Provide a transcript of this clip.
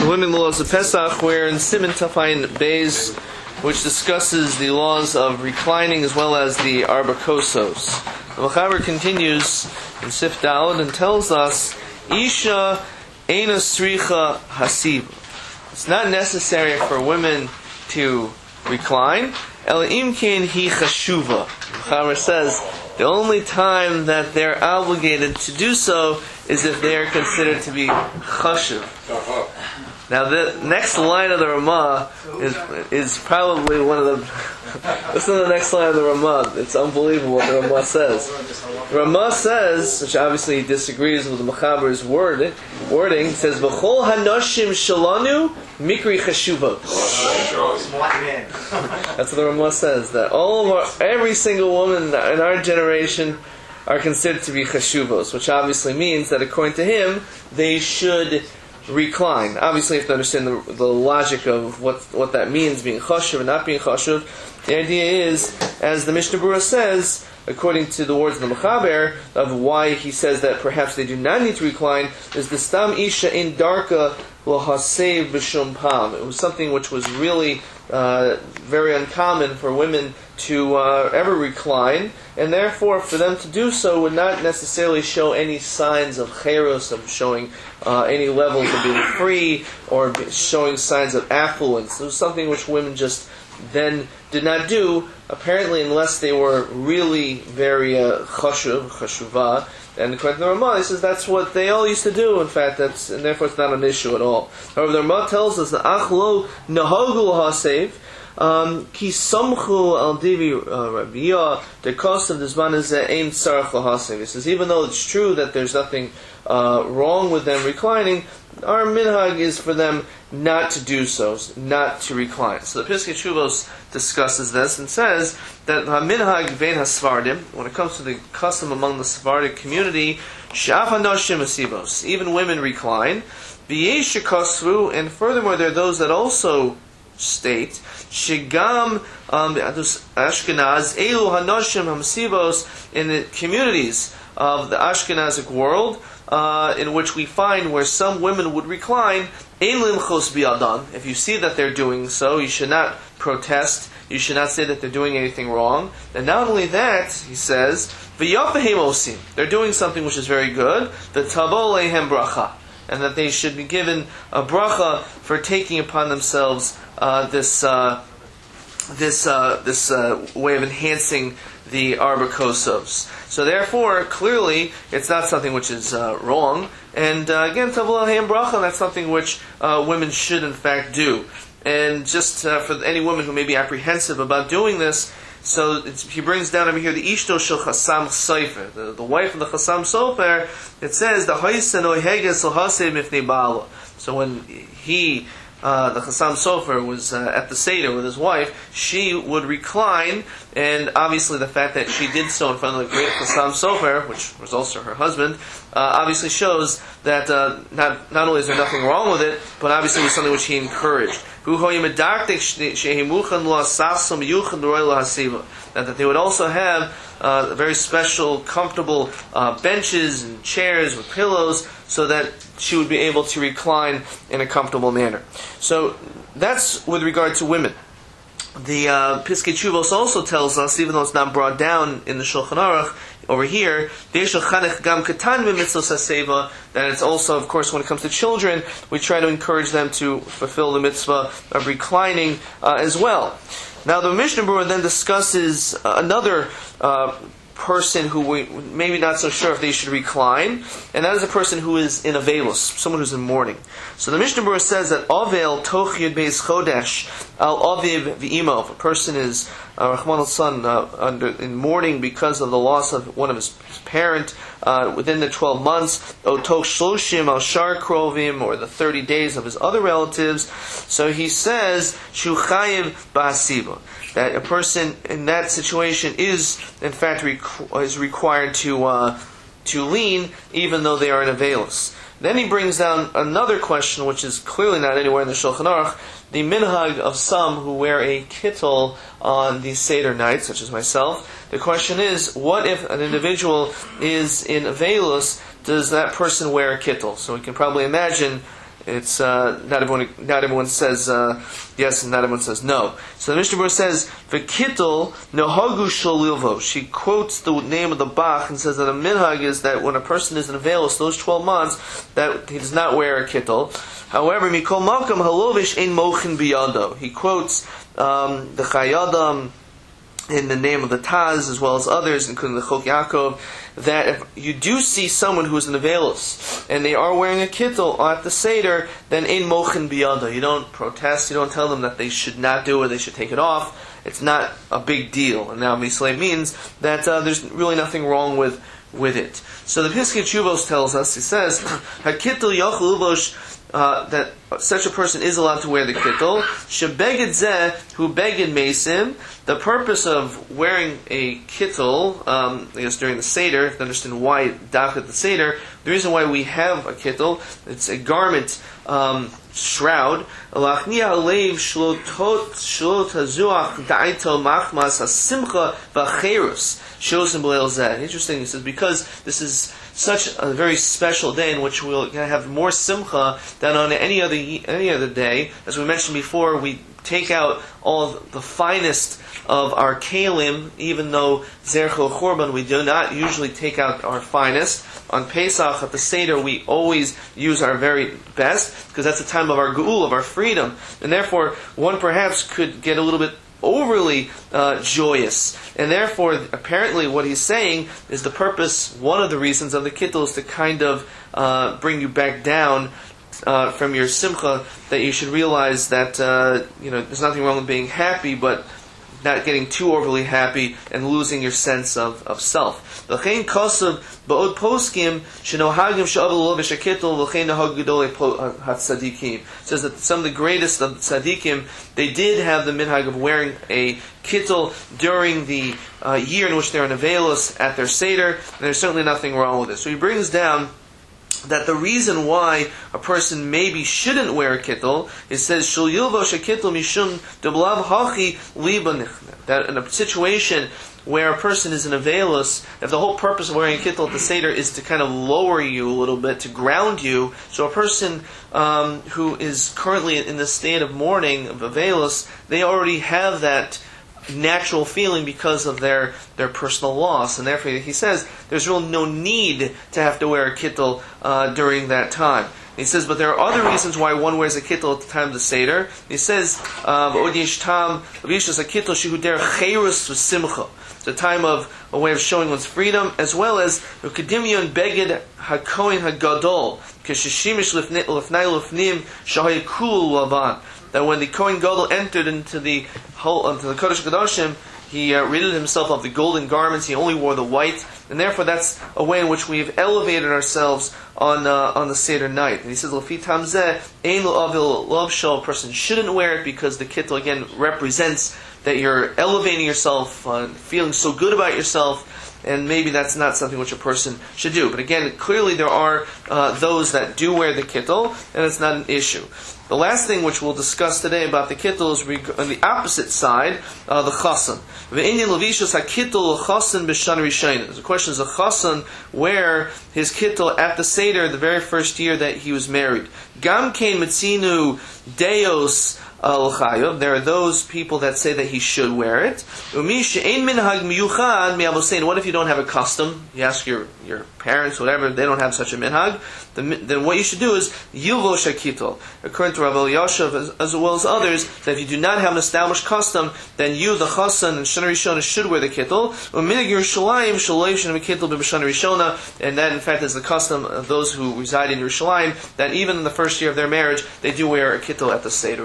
learning the laws of Pesach. We're in Siman Tafayin Beis, which discusses the laws of reclining as well as the Arba Kosos. The Mechaber continues in Sif Daled and tells us, Isha Eina Sricha Hasiv. It's not necessary for women to recline. El Imkein Hi Chashuva. The Mechaber says the only time that they're obligated to do so is if they are considered to be chashuv. Now the next line of the Ramah is probably one of the... Listen to the next line of the Ramah. It's unbelievable what the Ramah says. The Ramah says, which obviously he disagrees with the Mechaber's wording, he says, V'chol hanoshim shalanu mikri chashuvot. That's what the Ramah says, that every single woman in our generation are considered to be chashuvos, which obviously means that according to him, they should recline. Obviously, you have to understand the logic of what that means, being chashuv and not being chashuv. The idea is, as the Mishnah Berurah says, according to the words of the Mechaber, of why he says that perhaps they do not need to recline, is the stam isha in darka lahasev b'shum pam. It was something which was really very uncommon for women to ever recline, and therefore for them to do so would not necessarily show any signs of cheros, of showing any levels of being free, or showing signs of affluence. It was something which women just then did not do, apparently, unless they were really very chashuva. And according to the Ramah, he says that's what they all used to do. In fact, and therefore it's not an issue at all. However, the Ramah tells us that achlo nahogul hasev ki samchu al divi rabiyah the cost of this man is ain tzarach lahasev. He says even though it's true that there's nothing wrong with them reclining, our minhag is for them not to do so, not to recline. So the Piskei Teshuvos discusses this and says that minhag vein hasvardim, when it comes to the custom among the Sephardic community, shaf hanoshim asivos, even women recline. V'yesh shekosvu, and furthermore there are those that also state shigam Ashkenaz elu hanoshim hamsivos, in the communities of the Ashkenazic world, in which we find where some women would recline, if you see that they're doing so, you should not protest, you should not say that they're doing anything wrong. And not only that, he says, they're doing something which is very good, the tavo lehem bracha, and that they should be given a bracha for taking upon themselves this way of enhancing the Arba Kosos. So therefore, clearly, it's not something which is wrong. And again, Tavla Hayam Bracha, that's something which women should in fact do. And just for any woman who may be apprehensive about doing this, so he brings down over here the Ishto Shel Chasam Sofer, the wife of the Chasam Sofer. It says, the Haisen Oheges L'Hasei Mifnei Ba'ala. So when the Chasam Sofer was at the Seder with his wife, she would recline, and obviously the fact that she did so in front of the great Chasam Sofer, which was also her husband, obviously shows that not only is there nothing wrong with it, but obviously it was something which he encouraged. That they would also have very special, comfortable benches and chairs with pillows, so that she would be able to recline in a comfortable manner. So that's with regard to women. The Piskei Teshuvos also tells us, even though it's not brought down in the Shulchan Aruch over here, that it's also, of course, when it comes to children, we try to encourage them to fulfill the mitzvah of reclining as well. Now the Mishnah Berurah then discusses another person who we maybe not so sure if they should recline, and that is a person who is in avelos, someone who's in mourning. So the Mishnah Berurah says that avel toch yud beis chodesh al aviv v'imo. If a person is Rahman al-San in mourning because of the loss of one of his parent within the 12 months, o toch shloshim al shar krovim, or the 30 days of his other relatives. So he says shu chayiv ba'asiva, that a person in that situation is in fact required to lean, even though they are in avelos. Then he brings down another question, which is clearly not anywhere in the Shulchan Aruch, the minhag of some who wear a kittel on the Seder night, such as myself. The question is, what if an individual is in avelos, does that person wear a kittel? So we can probably imagine it's not everyone says yes, and not everyone says no. So the Mishnah Berurah says, "V'kittel nohagu sholilvo." She quotes the name of the Bach and says that a minhag is that when a person is in a veilus, those 12 months, that he does not wear a kittel. However, mikol malkam halovish ein mochin biyado. He quotes the Chayadam in the name of the Taz, as well as others, including the Chok Yaakov, that if you do see someone who is in the veilus and they are wearing a kittel at the Seder, then ein mochin biyado. You don't protest, you don't tell them that they should not do it, they should take it off. It's not a big deal. And now Mislay means that there's really nothing wrong with it. So the Piskei Teshuvos tells us, he says, HaKittel yochel uvosh, that such a person is allowed to wear the kittel. Shebeged zeh hu beged mesim. The purpose of wearing a kittel, I guess during the Seder, to understand why dafka the Seder, the reason why we have a kittel, it's a garment shroud. Lachnia halev shlot hazuach da'ito machmas hasimcha v'cherus shosim b'leil zeh. Interesting, he says, because this is such a very special day in which we'll have more simcha than on any other day. As we mentioned before, we take out all of the finest of our kalim, even though Zercho Chorban, we do not usually take out our finest. On Pesach, at the Seder, we always use our very best, because that's the time of our geul, of our freedom. And therefore, one perhaps could get a little bit overly joyous. And therefore, apparently what he's saying is the purpose, one of the reasons of the kittel is to kind of bring you back down from your simcha, that you should realize that there's nothing wrong with being happy, but not getting too overly happy and losing your sense of self. L'chein kosav ba'od poskim shenohagim she'avu lovish hakittel l'chein nahag gedolei hatzadikim. Says that some of the greatest of the tzadikim, they did have the minhag of wearing a kittel during the year in which they're in a veilus at their seder, and there's certainly nothing wrong with it. So he brings down that the reason why a person maybe shouldn't wear a kittel, it says shul yilvosh kittel mishum deblav hachi liba nichna. That in a situation where a person is in a veilus, if the whole purpose of wearing a kittel at the Seder is to kind of lower you a little bit, to ground you, so a person who is currently in the state of mourning, of a veilus, they already have that natural feeling because of their personal loss, and therefore he says there's really no need to have to wear a kittel during that time. He says, but there are other reasons why one wears a kittel at the time of the Seder. He says, it's a time of a way of showing one's freedom, as well as beged hakohen hagadol that when the Kohen Gadol entered into the Kodesh Kodashim, he ridded himself of the golden garments. He only wore the white, and therefore that's a way in which we have elevated ourselves on the Seder night. And he says, "L'fi tamzeh ein l'avil lov shel." A person shouldn't wear it because the kittel again represents that you're elevating yourself, feeling so good about yourself. And maybe that's not something which a person should do. But again, clearly there are those that do wear the kittel, and it's not an issue. The last thing which we'll discuss today about the kittel is on the opposite side, the chasan. The question is a chasan wear his kittel at the Seder the very first year that he was married. Gam kein metzinu deos. There are those people that say that he should wear it. What if you don't have a custom? You ask your parents, whatever, they don't have such a minhag. Then what you should do is yilvosh hakittel. According to Rav Elyashiv, as well as others, that if you do not have an established custom, then you, the chasan and Shana Rishona, should wear the kittel. And that, in fact, is the custom of those who reside in Yerushalayim, that even in the first year of their marriage, they do wear a kittel at the Seder.